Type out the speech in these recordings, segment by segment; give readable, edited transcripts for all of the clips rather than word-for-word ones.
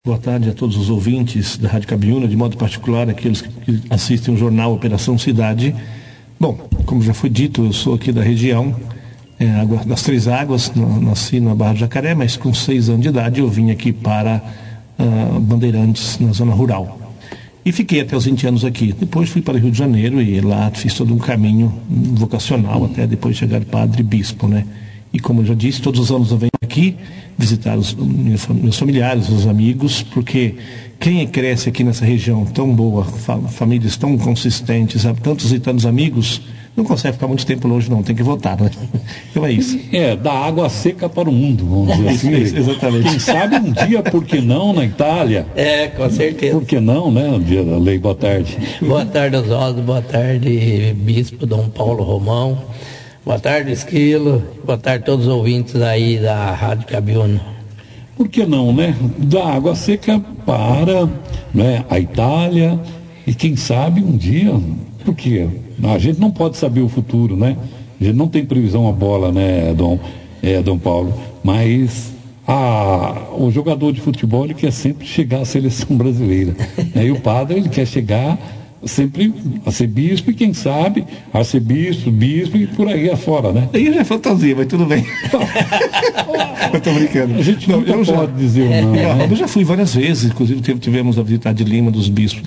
Boa tarde a todos os ouvintes da Rádio Cabiúna, de modo particular aqueles que assistem o jornal Operação Cidade. Bom, como já foi dito, eu sou aqui da região, das Três Águas, nasci na Barra do Jacaré, mas com 6 anos de idade eu vim aqui para Bandeirantes, na zona rural. E fiquei até os 20 anos aqui. Depois fui para o Rio de Janeiro e lá fiz todo um caminho vocacional até depois chegar padre e bispo, né? E como eu já disse, todos os anos eu venho aqui visitar os meus familiares, os amigos, porque quem cresce aqui nessa região tão boa, famílias tão consistentes, tantos e tantos amigos, não consegue ficar muito tempo longe não, tem que voltar, né? Então é isso. Da água seca para o mundo, vamos dizer assim. Exatamente. Quem sabe um dia, por que não, na Itália? Com certeza. Por que não, né? Um dia da lei. Boa tarde. Boa tarde, Oswaldo. Boa tarde, Bispo Dom Paulo Romão. Boa tarde, Esquilo. Boa tarde a todos os ouvintes aí da Rádio Cabiúna. Por que não, né? Da água seca para, né, a Itália e quem sabe um dia, porque a gente não pode saber o futuro, né? A gente não tem previsão a bola, né, Dom Paulo? Mas o jogador de futebol ele quer sempre chegar à seleção brasileira. E o padre ele quer chegar sempre a ser bispo e quem sabe arcebispo, bispo e por aí afora, né? Aí já é fantasia, mas tudo bem. Eu estou brincando. A gente não pode dizer não, né? Eu já fui várias vezes, inclusive tivemos a visita de Lima dos bispos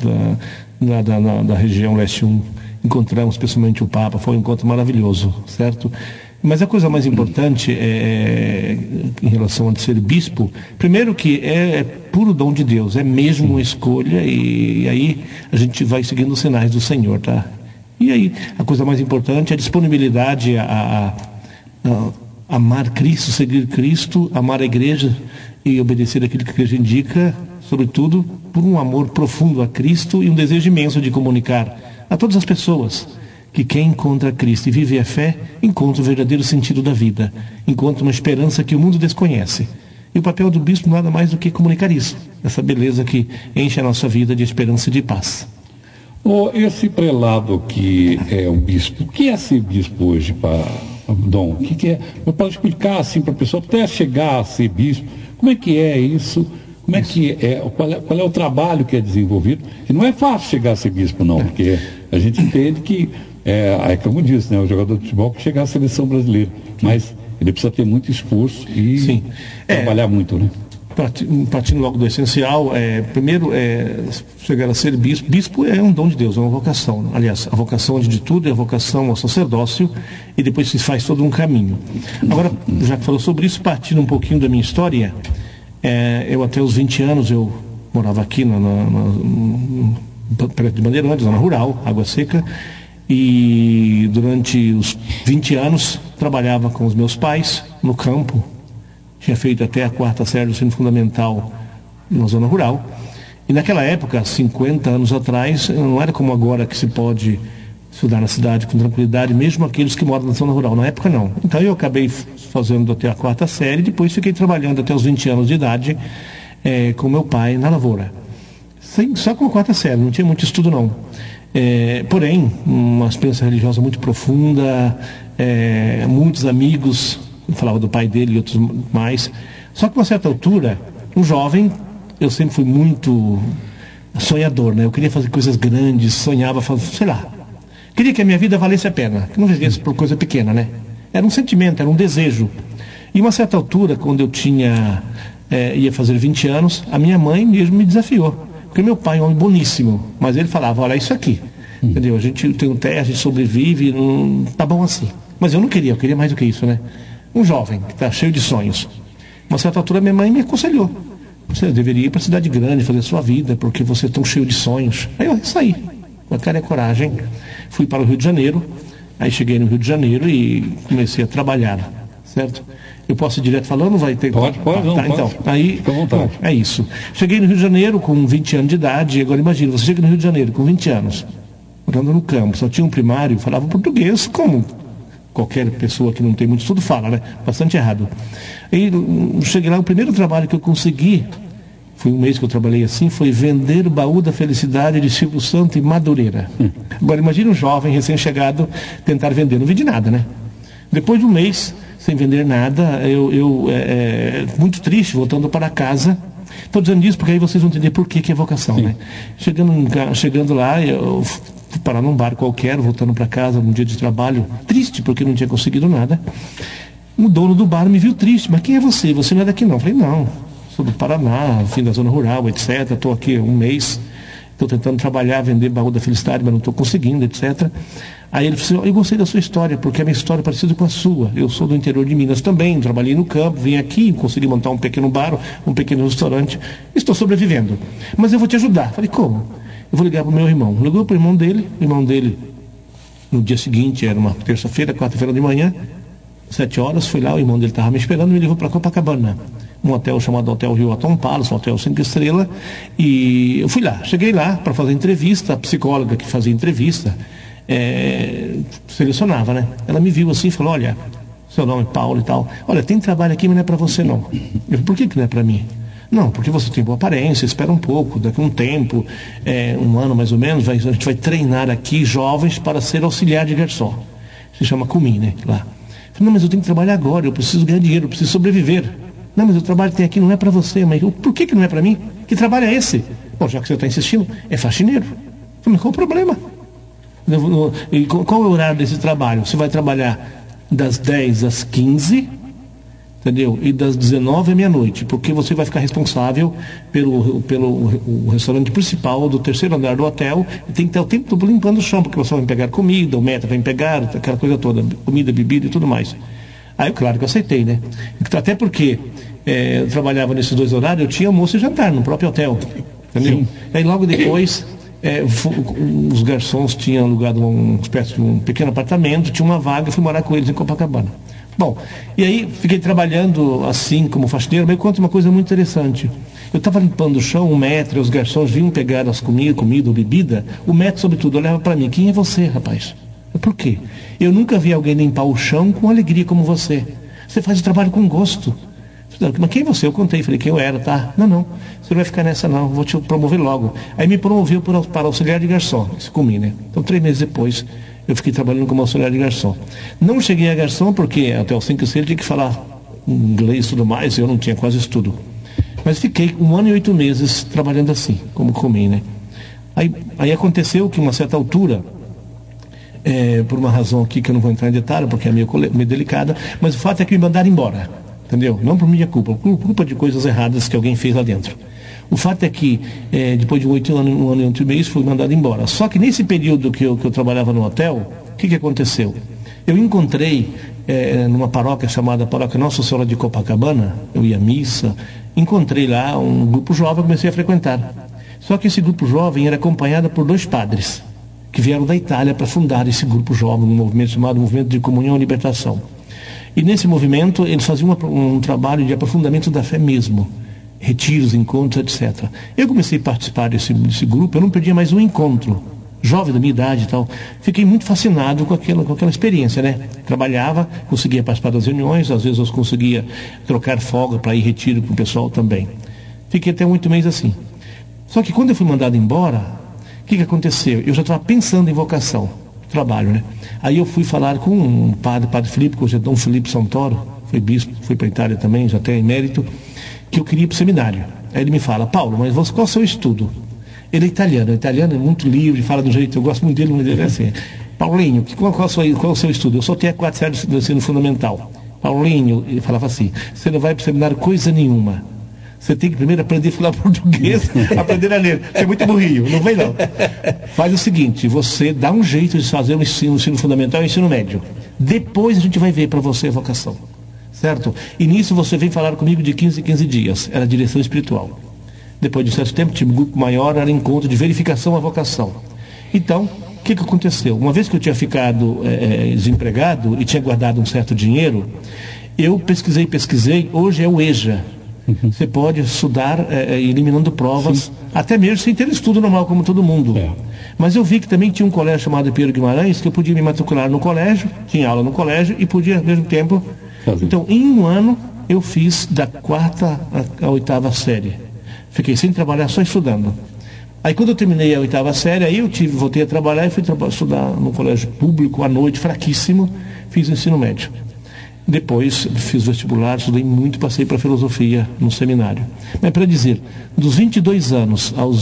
da região Leste 1. Encontramos pessoalmente o Papa, foi um encontro maravilhoso, certo? Mas a coisa mais importante em relação a ser bispo, primeiro que é puro dom de Deus, é mesmo uma escolha e aí a gente vai seguindo os sinais do Senhor, tá? E aí a coisa mais importante é a disponibilidade a amar Cristo, seguir Cristo, amar a igreja e obedecer aquilo que a igreja indica, sobretudo por um amor profundo a Cristo e um desejo imenso de comunicar a todas as pessoas que quem encontra Cristo e vive a fé, encontra o verdadeiro sentido da vida, encontra uma esperança que o mundo desconhece. E o papel do bispo nada mais do que comunicar isso, essa beleza que enche a nossa vida de esperança e de paz. Esse prelado que é o bispo, o que é ser bispo hoje, para Dom? O que é? Pode explicar assim para a pessoa, até chegar a ser bispo, como é que é isso? Como é que qual é o trabalho que é desenvolvido? Que não é fácil chegar a ser bispo, não, porque a gente entende que como disse, né, o jogador de futebol que chegar à seleção brasileira, mas ele precisa ter muito esforço e trabalhar muito, né? Partindo logo do essencial, primeiro chegar a ser bispo. Bispo é um dom de Deus, é uma vocação. Aliás, a vocação antes de tudo é a vocação ao sacerdócio e depois se faz todo um caminho. Agora, já que falou sobre isso, partindo um pouquinho da minha história, eu até os 20 anos eu morava aqui perto de Bandeirantes, zona rural, Água Seca, e durante os 20 anos trabalhava com os meus pais no campo. Tinha feito até a 4ª série do ensino fundamental na zona rural. E naquela época, 50 anos atrás, não era como agora que se pode estudar na cidade com tranquilidade, mesmo aqueles que moram na zona rural. Na época, não. Então eu acabei fazendo até a 4ª série, depois fiquei trabalhando até os 20 anos de idade com meu pai na lavoura. Só com a 4ª série, não tinha muito estudo, não. Porém, uma experiência religiosa muito profunda, muitos amigos, eu falava do pai dele e outros mais. Só que a uma certa altura, um jovem, eu sempre fui muito sonhador, né? Eu queria fazer coisas grandes, sonhava, sei lá. Queria que a minha vida valesse a pena, que não vivesse por coisa pequena, né? Era um sentimento, era um desejo. E uma certa altura, quando eu ia fazer 20 anos, a minha mãe mesmo me desafiou. Porque meu pai é um homem boníssimo, mas ele falava, olha, isso aqui, entendeu? A gente tem terra, a gente sobrevive, não tá bom assim. Mas eu queria mais do que isso, né? Um jovem que está cheio de sonhos. Uma certa altura minha mãe me aconselhou. Você deveria ir para a cidade grande, fazer sua vida, porque você é tão cheio de sonhos. Aí eu saí, com a cara e a coragem, fui para o Rio de Janeiro, aí cheguei no Rio de Janeiro e comecei a trabalhar, certo? Eu posso ir direto falando? Vai ter... Pode, não, então, pode. Aí, fica à vontade. Bom, é isso. Cheguei no Rio de Janeiro com 20 anos de idade, agora imagina, você chega no Rio de Janeiro com 20 anos, morando no campo, só tinha um primário, falava português, como qualquer pessoa que não tem muito estudo fala, né? Bastante errado. Aí cheguei lá, o primeiro trabalho que eu consegui, foi um mês que eu trabalhei assim, foi vender o baú da felicidade de Silvio Santos em Madureira. Agora imagina um jovem recém-chegado tentar vender, não vendi nada, né? Depois de um mês sem vender nada, eu muito triste, voltando para casa, Estou dizendo isso porque aí vocês vão entender por que é vocação, né? Chegando lá, eu fui parar num bar qualquer, voltando para casa num dia de trabalho, triste porque não tinha conseguido nada. O dono do bar me viu triste. Mas quem é você? Você não é daqui não? Eu falei, não, sou do Paraná, fim da zona rural, etc. Estou aqui um mês, estou tentando trabalhar, vender baú da felicidade, mas não estou conseguindo, etc. Aí ele falou assim, eu gostei da sua história, porque a minha história é parecida com a sua. Eu sou do interior de Minas também, trabalhei no campo, vim aqui, consegui montar um pequeno bar, um pequeno restaurante, estou sobrevivendo. Mas eu vou te ajudar. Falei, como? Eu vou ligar para o meu irmão. Ligou para o irmão dele, no dia seguinte, era uma terça-feira, quarta-feira de manhã, 7 horas, fui lá, o irmão dele estava me esperando, me levou para Copacabana, um hotel chamado Hotel Rio Atom Palace, um hotel 5 estrelas, e eu fui lá, cheguei lá para fazer entrevista, a psicóloga que fazia entrevista, selecionava, né? Ela me viu assim e falou, olha, seu nome é Paulo e tal, olha, tem trabalho aqui, mas não é para você não. Eu falei, por que não é para mim? Não, porque você tem boa aparência, espera um pouco, daqui a um tempo, um ano mais ou menos, a gente vai treinar aqui jovens para ser auxiliar de garçom. Se chama Cumim, né? Lá. Eu falei, não, mas eu tenho que trabalhar agora, eu preciso ganhar dinheiro, eu preciso sobreviver. Não, mas o trabalho que tem aqui não é para você, mas por que não é para mim? Que trabalho é esse? Bom, já que você está insistindo, é faxineiro. Eu falei, mas qual o problema? E qual é o horário desse trabalho? Você vai trabalhar das 10 às 15, entendeu? E das 19 à meia-noite, porque você vai ficar responsável pelo restaurante principal do 3º andar do hotel, e tem que estar o tempo todo limpando o chão, porque o pessoal vai pegar comida, o meta vai pegar, aquela coisa toda, comida, bebida e tudo mais. Aí, claro que eu aceitei, né? Até porque eu trabalhava nesses 2 horários, eu tinha almoço e jantar no próprio hotel, entendeu? Sim. Aí logo depois, os garçons tinham alugado uma espécie de um pequeno apartamento, tinha uma vaga, fui morar com eles em Copacabana. Bom, e aí fiquei trabalhando assim como faxineiro, mas conta uma coisa muito interessante. Eu estava limpando o chão, o maître, os garçons vinham pegar as comida ou bebida, o maître, sobretudo, olhava para mim, quem é você, rapaz? Por quê? Eu nunca vi alguém limpar o chão com alegria como você. Você faz o trabalho com gosto. Mas quem é você? Eu contei, falei quem eu era, tá? Não, você não vai ficar nessa não, vou te promover logo. Aí me promoveu para auxiliar de garçom, isso comi, né? Então 3 meses depois, eu fiquei trabalhando como auxiliar de garçom. Não cheguei a garçom porque até os 5 estrelas tinha que falar inglês e tudo mais, eu não tinha quase estudo. Mas fiquei 1 ano e 8 meses trabalhando assim, como comi, né? Aí aconteceu que, uma certa altura, por uma razão aqui que eu não vou entrar em detalhe, porque é meio delicada, mas o fato é que me mandaram embora, entendeu? Não por minha culpa, por culpa de coisas erradas que alguém fez lá dentro. O fato é que, depois de 1 ano e 8 meses, fui mandado embora. Só que nesse período que eu trabalhava no hotel, o que aconteceu? Eu encontrei, numa paróquia chamada Paróquia Nossa Senhora de Copacabana, eu ia à missa, encontrei lá um grupo jovem, comecei a frequentar. Só que esse grupo jovem era acompanhado por 2 padres, que vieram da Itália para fundar esse grupo jovem, um movimento chamado Movimento de Comunhão e Libertação. E nesse movimento, eles faziam um trabalho de aprofundamento da fé mesmo, retiros, encontros, etc. Eu comecei a participar desse grupo, eu não perdia mais um encontro, jovem da minha idade e tal. Fiquei muito fascinado com aquela experiência, né? Trabalhava, conseguia participar das reuniões, às vezes eu conseguia trocar folga para ir retiro com o pessoal também. Fiquei até 8 meses assim. Só que quando eu fui mandado embora, o que aconteceu? Eu já estava pensando em vocação, trabalho, né? Aí eu fui falar com um padre Filipe, que hoje é Dom Filipe Santoro, foi bispo, fui para a Itália também, já tem emérito, que eu queria ir para o seminário. Aí ele me fala, Paulo, mas qual é o seu estudo? Ele é italiano é muito livre, fala do jeito, eu gosto muito dele, mas ele é assim, Paulinho, qual é o seu estudo? Eu só tenho 4 séries do ensino fundamental. Paulinho, ele falava assim, você não vai para o seminário coisa nenhuma. Você tem que primeiro aprender a falar português, aprender a ler. Você é muito burrinho, não vem não. Faz o seguinte, você dá um jeito de fazer o ensino fundamental e o ensino médio. Depois a gente vai ver para você a vocação. Certo? E nisso você vem falar comigo de 15 em 15 dias. Era a direção espiritual. Depois de um certo tempo, tinha um grupo maior, era encontro de verificação à vocação. Então, o que aconteceu? Uma vez que eu tinha ficado desempregado e tinha guardado um certo dinheiro, eu pesquisei, hoje é o EJA. Você pode estudar eliminando provas, sim, até mesmo sem ter estudo normal como todo mundo. Mas eu vi que também tinha um colégio chamado Pedro Guimarães, que eu podia me matricular no colégio, tinha aula no colégio e podia ao mesmo tempo. Então, em 1 ano, eu fiz da 4ª à 8ª série. Fiquei sem trabalhar, só estudando. Aí quando eu terminei a 8ª série, aí eu voltei a trabalhar e fui estudar no colégio público à noite, fraquíssimo, fiz o ensino médio. Depois fiz vestibular, estudei muito, passei para filosofia no seminário. Mas para dizer, dos 22 anos aos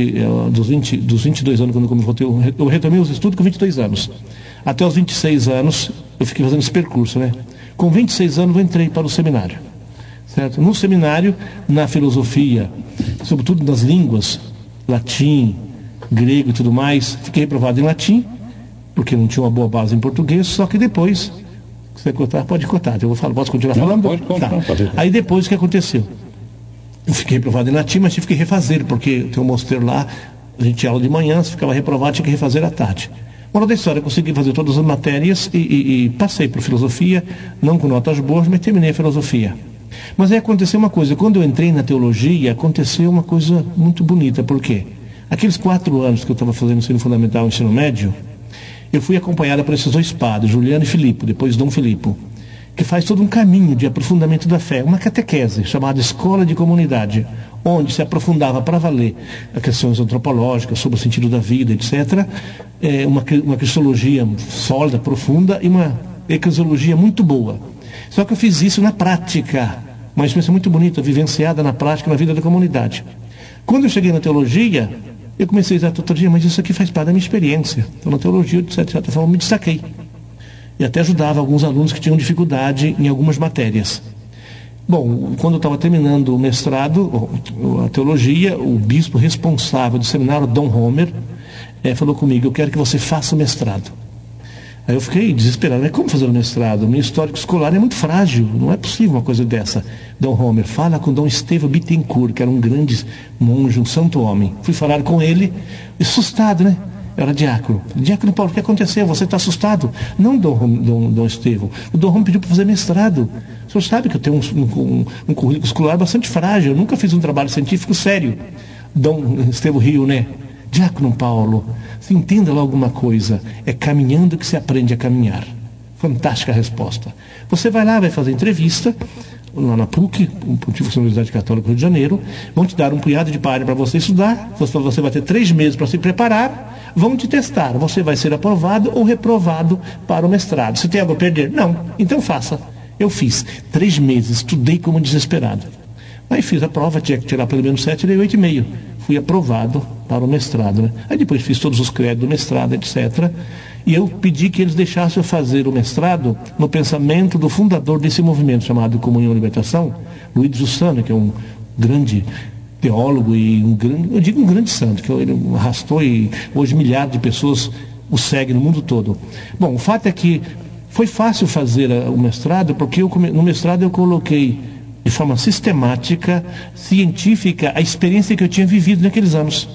22 anos, quando eu retomei os estudos com 22 anos. Até os 26 anos, eu fiquei fazendo esse percurso, né? Com 26 anos, eu entrei para o seminário. Certo? No seminário, na filosofia, sobretudo nas línguas, latim, grego e tudo mais, fiquei reprovado em latim, porque não tinha uma boa base em português, só que depois... Se você cortar, pode cortar. Eu vou falar, posso continuar falando? Pode cortar. Tá. Aí depois o que aconteceu? Eu fiquei reprovado em latim, mas tive que refazer, porque tem um mosteiro lá, a gente tinha aula de manhã, se ficava reprovado, tinha que refazer à tarde. Moral da história, eu consegui fazer todas as matérias e passei por filosofia, não com notas boas, mas terminei a filosofia. Mas aí aconteceu uma coisa, quando eu entrei na teologia, aconteceu uma coisa muito bonita, por quê? Aqueles 4 anos que eu estava fazendo ensino fundamental e ensino médio, eu fui acompanhada por esses 2 padres, Juliano e Filipe, depois Dom Filipe, que faz todo um caminho de aprofundamento da fé, uma catequese chamada Escola de Comunidade, onde se aprofundava para valer as questões antropológicas, sobre o sentido da vida, etc. Uma cristologia sólida, profunda e uma eclesiologia muito boa. Só que eu fiz isso na prática, uma experiência muito bonita, vivenciada na prática, na vida da comunidade. Quando eu cheguei na teologia, eu comecei a dizer outro dia, mas isso aqui faz parte da minha experiência. Então, na teologia, de certa forma, me destaquei. E até ajudava alguns alunos que tinham dificuldade em algumas matérias. Bom, quando eu estava terminando o mestrado, a teologia, o bispo responsável do seminário, Dom Homer, falou comigo, eu quero que você faça o mestrado. Aí eu fiquei desesperado, mas como fazer o mestrado? O meu histórico escolar é muito frágil, não é possível uma coisa dessa. Dom Homer, fala com Dom Estevão Bittencourt, que era um grande monge, um santo homem. Fui falar com ele, assustado, né? Eu era diácono. Diácono Paulo, o que aconteceu? Você está assustado? Não, Dom Estevão. O Dom Homer pediu para fazer mestrado. O senhor sabe que eu tenho um currículo escolar bastante frágil, eu nunca fiz um trabalho científico sério. Dom Estevão riu, né? Diácono Paulo, se entenda lá alguma coisa, é caminhando que se aprende a caminhar. Fantástica resposta. Você vai lá, vai fazer entrevista, lá na PUC, Pontifícia Universidade Católica do Rio de Janeiro, vão te dar um punhado de párea para você estudar, você vai ter 3 meses para se preparar, vão te testar, você vai ser aprovado ou reprovado para o mestrado. Você tem algo a perder? Não, então faça. Eu fiz 3 meses, estudei como desesperado. Aí fiz a prova, tinha que tirar pelo menos 7, tirei 8,5. Fui aprovado para o mestrado, né? Aí depois fiz todos os créditos do mestrado, etc. E eu pedi que eles deixassem eu fazer o mestrado no pensamento do fundador desse movimento chamado Comunhão e Libertação, Luiz Jussano, que é um grande teólogo e um grande santo, que ele arrastou e hoje milhares de pessoas o seguem no mundo todo. Bom, o fato é que foi fácil fazer o mestrado, porque no mestrado eu coloquei de forma sistemática, científica, a experiência que eu tinha vivido naqueles anos.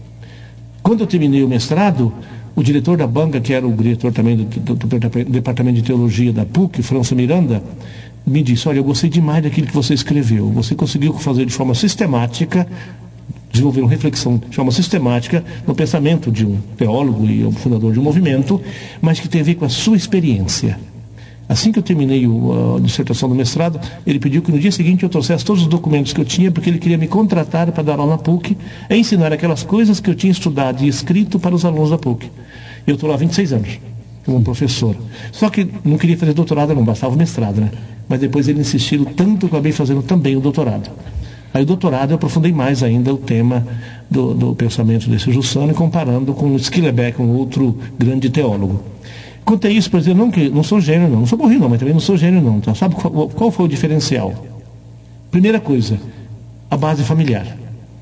Quando eu terminei o mestrado, o diretor da banca, que era o diretor também do Departamento de Teologia da PUC, França Miranda, me disse, olha, eu gostei demais daquilo que você escreveu. Você conseguiu fazer de forma sistemática, desenvolver uma reflexão de forma sistemática no pensamento de um teólogo e o fundador de um movimento, mas que tem a ver com a sua experiência. Assim que eu terminei a dissertação do mestrado, ele pediu que no dia seguinte eu trouxesse todos os documentos que eu tinha, porque ele queria me contratar para dar aula na PUC e ensinar aquelas coisas que eu tinha estudado e escrito para os alunos da PUC. Eu estou lá há 26 anos, como professor. Só que não queria fazer doutorado, não, bastava o mestrado, né? Mas depois ele insistiu tanto que eu acabei fazendo também o doutorado. Aí o doutorado eu aprofundei mais ainda o tema do pensamento desse Jussano, comparando com Schillebeck, um outro grande teólogo. Contei isso para dizer, não sou gênio não sou burrinho não, mas também não sou gênio não. Então, sabe qual foi o diferencial? Primeira coisa, a base familiar.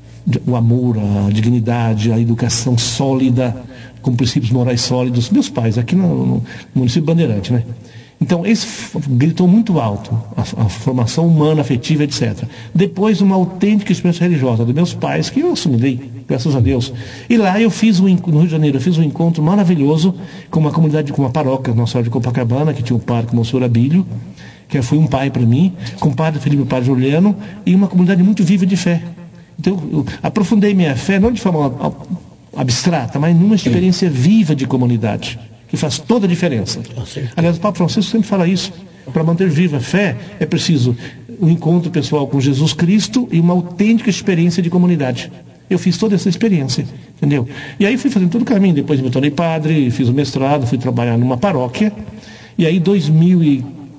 O amor, a dignidade, a educação sólida, com princípios morais sólidos. Meus pais, aqui no município Bandeirante, né? Então, esse gritou muito alto, a formação humana, afetiva, etc. Depois, uma autêntica experiência religiosa dos meus pais, que eu assumidei, graças a Deus. E lá no Rio de Janeiro, eu fiz um encontro maravilhoso com uma comunidade, com uma paróquia, Nossa Senhora de Copacabana, que tinha um padre, como o senhor Abílio, que foi um pai para mim, com o padre Felipe e o padre Juliano, e uma comunidade muito viva de fé. Então, eu aprofundei minha fé, não de forma abstrata, mas numa experiência viva de comunidade, que faz toda a diferença. Aliás, o Papa Francisco sempre fala isso. Para manter viva a fé, é preciso um encontro pessoal com Jesus Cristo e uma autêntica experiência de comunidade. Eu fiz toda essa experiência, entendeu? E aí fui fazendo todo o caminho. Depois me tornei padre, fiz o mestrado, fui trabalhar numa paróquia. E aí, em 2000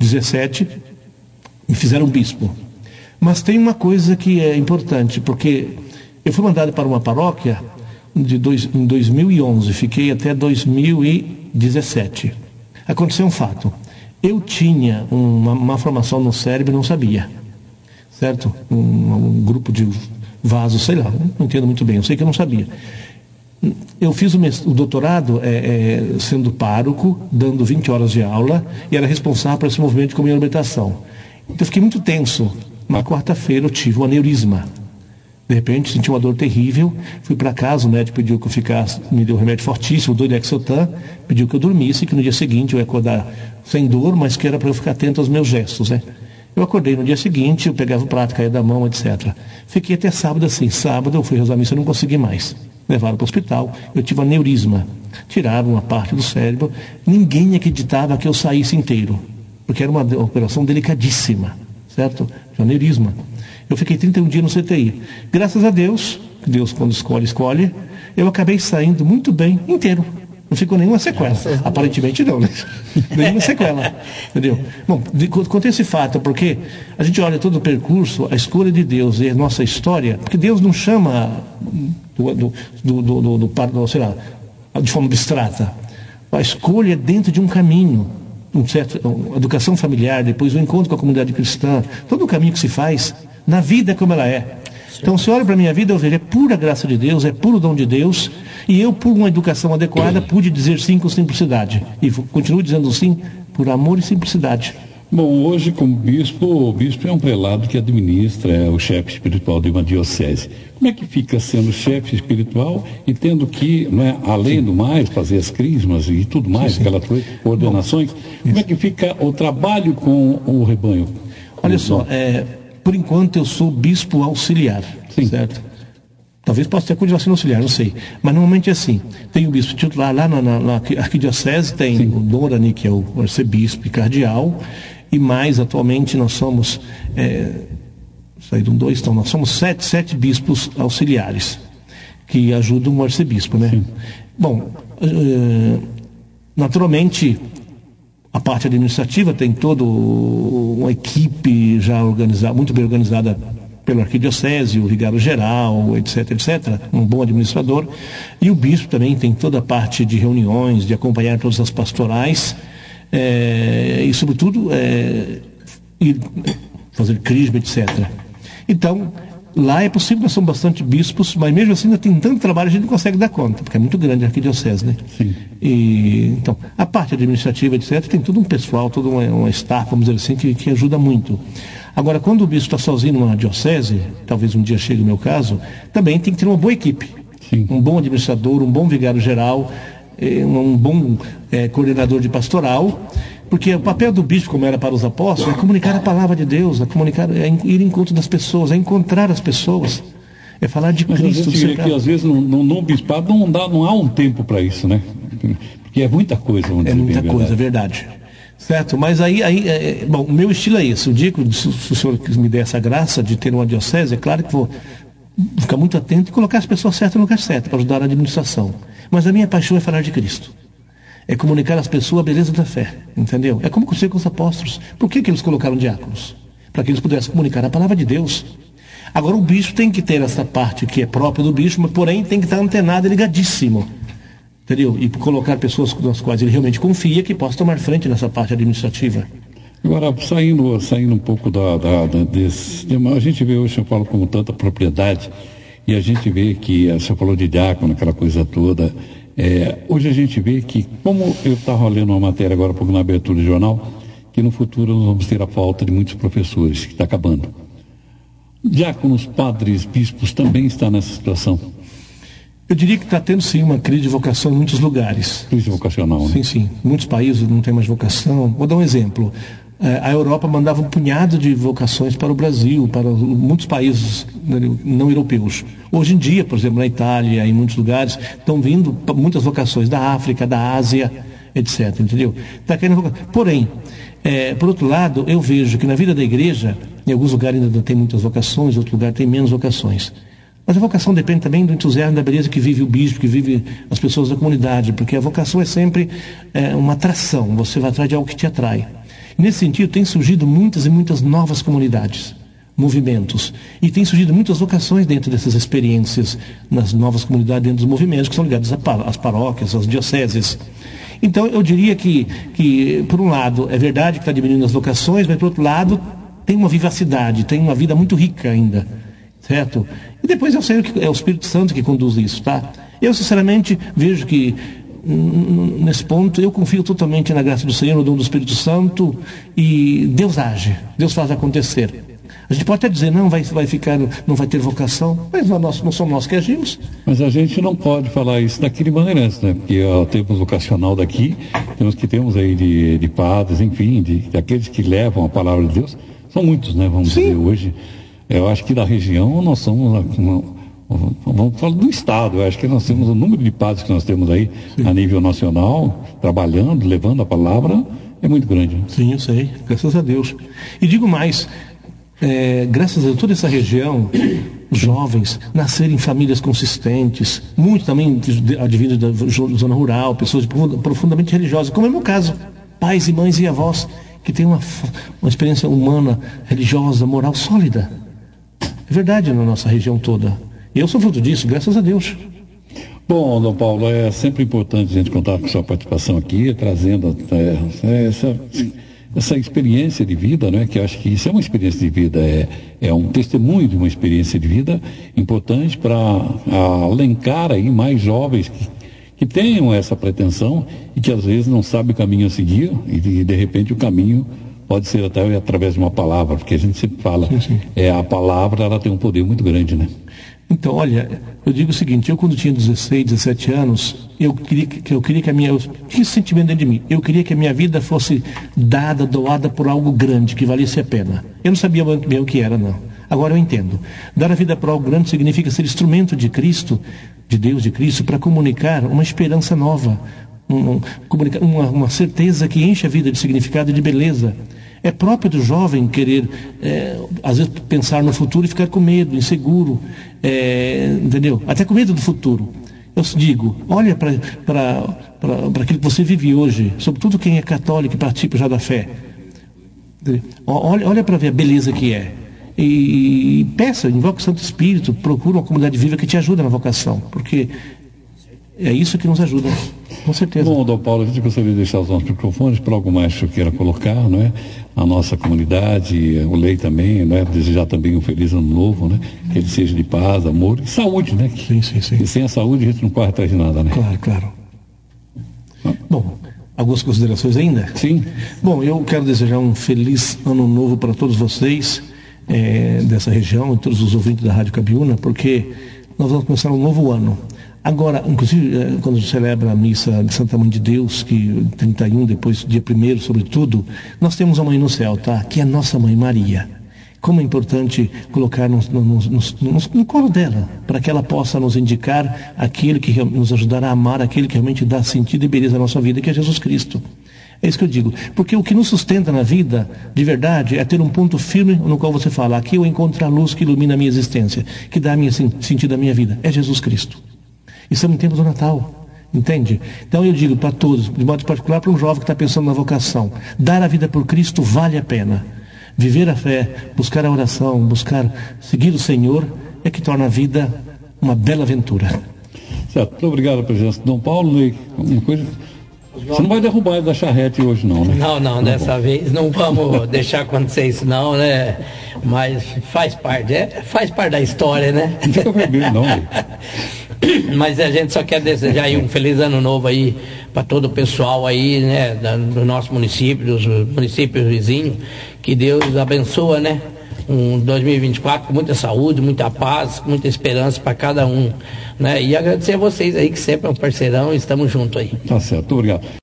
17, me fizeram bispo. Mas tem uma coisa que é importante, porque eu fui mandado para uma paróquia em 2011, fiquei até 2017. Aconteceu um fato. Eu tinha uma formação no cérebro e não sabia, certo? Um grupo de vasos, sei lá, não entendo muito bem, eu sei que eu não sabia. Eu fiz o doutorado sendo pároco, dando 20 horas de aula, e era responsável por esse movimento de comunhão e libertação. Então eu fiquei muito tenso. Na quarta-feira eu tive um aneurisma. De repente senti uma dor terrível, fui para casa, o médico pediu que eu ficasse, me deu um remédio fortíssimo, 2-Lexotan, pediu que eu dormisse, que no dia seguinte eu ia acordar sem dor, mas que era para eu ficar atento aos meus gestos, né? Eu acordei no dia seguinte, eu pegava o prato, caía da mão, etc. Fiquei até sábado assim. Sábado eu fui rezar a missa e não consegui mais. Levaram para o hospital, eu tive aneurisma. Tiraram uma parte do cérebro. Ninguém acreditava que eu saísse inteiro, porque era uma operação delicadíssima, certo? De aneurisma. Eu fiquei 31 dias no CTI. Graças a Deus, Deus quando escolhe, eu acabei saindo muito bem, inteiro. Não ficou nenhuma sequela. Aparentemente não, né? Nenhuma sequela. Entendeu? Bom, contei esse fato porque a gente olha todo o percurso, a escolha de Deus e a nossa história, porque Deus não chama sei lá, de forma abstrata. A escolha é dentro de um caminho, uma educação familiar, depois o encontro com a comunidade cristã, todo o caminho que se faz na vida como ela é. Então, se olha para a minha vida, eu vejo, é pura graça de Deus, é puro dom de Deus, e eu, por uma educação adequada, pude dizer sim com simplicidade. E continuo dizendo sim por amor e simplicidade. Bom, hoje, como bispo, o bispo é um prelado que administra, é o chefe espiritual de uma diocese. Como é que fica sendo chefe espiritual e tendo que, né, além do mais, fazer as crismas e tudo mais, aquelas ordenações? Como é que fica o trabalho com o rebanho? Olha só, por enquanto eu sou bispo auxiliar, certo? Talvez possa ter continuação auxiliar, não sei. Mas normalmente é assim. Tem o bispo titular lá na arquidiocese, tem o Dom Orani, que é o arcebispo e cardeal, e mais atualmente nós somos, nós somos sete bispos auxiliares, que ajudam o arcebispo, né? Sim. Bom, naturalmente, a parte administrativa tem toda uma equipe já organizada, muito bem organizada pela arquidiocese, o vigário-geral, etc., um bom administrador. E o bispo também tem toda a parte de reuniões, de acompanhar todas as pastorais, e, sobretudo, ir fazer crisma, etc. Então, lá é possível, nós somos bastante bispos, mas mesmo assim ainda tem tanto trabalho, a gente não consegue dar conta, porque é muito grande a arquidiocese, né? Sim. Então, a parte administrativa, etc., tem todo um pessoal, toda uma staff, vamos dizer assim, que ajuda muito. Agora, quando o bispo está sozinho numa diocese, talvez um dia chegue o meu caso, também tem que ter uma boa equipe. Sim. Um bom administrador, um bom vigário-geral, um bom coordenador de pastoral, porque o papel do bispo, como era para os apóstolos, é comunicar a palavra de Deus, é ir em encontro das pessoas, é encontrar as pessoas, é falar de Cristo. Mas a gente vê que às vezes no bispado não há um tempo para isso, né? Porque é muita coisa, vamos dizer. É muita coisa, é verdade. Certo? Mas bom, o meu estilo é esse. O dia que se o senhor me der essa graça de ter uma diocese, é claro que vou ficar muito atento e colocar as pessoas certas no lugar certo, para ajudar na administração. Mas a minha paixão é falar de Cristo. É comunicar às pessoas a beleza da fé, entendeu? É como aconteceu com os apóstolos. Por que eles colocaram diáconos? Para que eles pudessem comunicar a palavra de Deus. Agora o bispo tem que ter essa parte que é própria do bispo, mas porém tem que estar antenado e ligadíssimo. Entendeu? E colocar pessoas nas quais ele realmente confia que possam tomar frente nessa parte administrativa. Agora, saindo um pouco desse tema, a gente vê hoje, eu falo com tanta propriedade, e a gente vê que, você falou de diácono, aquela coisa toda, hoje a gente vê que, como eu estava lendo uma matéria agora há pouco na abertura do jornal, que no futuro nós vamos ter a falta de muitos professores, que está acabando. Diáconos, padres, bispos também estão nessa situação. Eu diria que está tendo sim uma crise de vocação em muitos lugares. Crise vocacional, né? Sim, sim. Muitos países não têm mais vocação. Vou dar um exemplo. A Europa mandava um punhado de vocações para o Brasil, para muitos países não europeus. Hoje em dia, por exemplo, na Itália, em muitos lugares, estão vindo muitas vocações da África, da Ásia, etc. Entendeu? Tá querendo vocação. Porém, por outro lado, eu vejo que na vida da igreja, em alguns lugares ainda tem muitas vocações, em outros lugares tem menos vocações. Mas a vocação depende também do entusiasmo, da beleza que vive o bispo, que vive as pessoas da comunidade, porque a vocação é sempre uma atração, você vai atrás de algo que te atrai. Nesse sentido, tem surgido muitas e muitas novas comunidades, movimentos, e tem surgido muitas vocações dentro dessas experiências, nas novas comunidades, dentro dos movimentos, que são ligados às paróquias, às dioceses. Então, eu diria que por um lado, é verdade que está diminuindo as vocações, mas por outro lado, tem uma vivacidade, tem uma vida muito rica ainda, certo? E depois eu sei que é o Espírito Santo que conduz isso, tá? Eu, sinceramente, vejo que, nesse ponto, eu confio totalmente na graça do Senhor, no dom do Espírito Santo, e Deus age, Deus faz acontecer. A gente pode até dizer, não vai ficar, não vai ter vocação, mas não somos nós que agimos. Mas a gente não pode falar isso daqui de Bandeirantes, né? Porque o tempo vocacional daqui, temos aí de padres, enfim, daqueles que levam a palavra de Deus, são muitos, né? Vamos dizer, hoje, eu acho que da região nós somos, vamos falar do Estado, eu acho que nós temos o número de padres que nós temos aí, sim, a nível nacional, trabalhando, levando a palavra, é muito grande. Né? Sim, eu sei, graças a Deus. E digo mais, graças a toda essa região, os jovens nascerem em famílias consistentes, muitos também advindos da zona rural, pessoas profundamente religiosas, como é o meu caso, pais e mães e avós, que têm uma experiência humana, religiosa, moral sólida. É verdade na nossa região toda. E eu sou fruto disso, graças a Deus. Bom, Dom Paulo, é sempre importante a gente contar com a sua participação aqui, trazendo essa experiência de vida, né? Que eu acho que isso é uma experiência de vida, é um testemunho de uma experiência de vida importante para alencar aí mais jovens que tenham essa pretensão e que às vezes não sabem o caminho a seguir e de repente o caminho pode ser até através de uma palavra, porque a gente sempre fala, sim. A palavra ela tem um poder muito grande, né? Então, olha, eu digo o seguinte, eu quando tinha 16, 17 anos, eu queria que a minha... Eu tinha esse sentimento dentro de mim. Eu queria que a minha vida fosse doada por algo grande, que valesse a pena. Eu não sabia bem o que era, não. Agora eu entendo. Dar a vida por algo grande significa ser instrumento de Cristo, de Deus, de Cristo, para comunicar uma esperança nova, uma certeza que enche a vida de significado e de beleza. É próprio do jovem querer, às vezes, pensar no futuro e ficar com medo, inseguro, entendeu? Até com medo do futuro. Eu digo, olha para aquilo que você vive hoje, sobretudo quem é católico e participa já da fé. Olha para ver a beleza que é. E peça, invoca o Santo Espírito, procura uma comunidade viva que te ajude na vocação, porque é isso que nos ajuda, com certeza. Bom, Dom Paulo, a gente gostaria de deixar os nossos microfones para algo mais que eu queira colocar, não é? A nossa comunidade, o Lei também, não é? Desejar também um feliz ano novo, né? Que ele seja de paz, amor e saúde, né? Sim. E sem a saúde a gente não corre atrás de nada, né? Claro. Bom, algumas considerações ainda? Sim. Bom, eu quero desejar um feliz ano novo para todos vocês, dessa região, e todos os ouvintes da Rádio Cabiúna, porque nós vamos começar um novo ano. Agora, inclusive, quando se celebra a missa de Santa Mãe de Deus, que 31, depois dia 1º, sobretudo, nós temos a Mãe no céu, tá? Que é a nossa Mãe Maria. Como é importante colocar no colo dela, para que ela possa nos indicar aquele que nos ajudará a amar, aquele que realmente dá sentido e beleza à nossa vida, que é Jesus Cristo. É isso que eu digo. Porque o que nos sustenta na vida, de verdade, é ter um ponto firme no qual você fala, aqui eu encontro a luz que ilumina a minha existência, que dá sentido à minha vida. É Jesus Cristo. Estamos em tempos do Natal, entende? Então eu digo para todos, de modo particular para um jovem que está pensando na vocação, dar a vida por Cristo vale a pena. Viver a fé, buscar a oração, seguir o Senhor, é que torna a vida uma bela aventura. Certo, muito obrigado pela presença de Dom Paulo. Uma coisa... Você não vai derrubar ele da charrete hoje não, né? Não, dessa vez não vamos deixar acontecer isso não, né? Mas faz parte da história, né? Não fica vermelho não, né? Mas a gente só quer desejar aí um feliz ano novo aí para todo o pessoal aí, né, do nosso município, dos municípios vizinhos, que Deus abençoa, né, um 2024 com muita saúde, muita paz, muita esperança para cada um, né, e agradecer a vocês aí que sempre é um parceirão e estamos juntos aí. Tá certo, obrigado.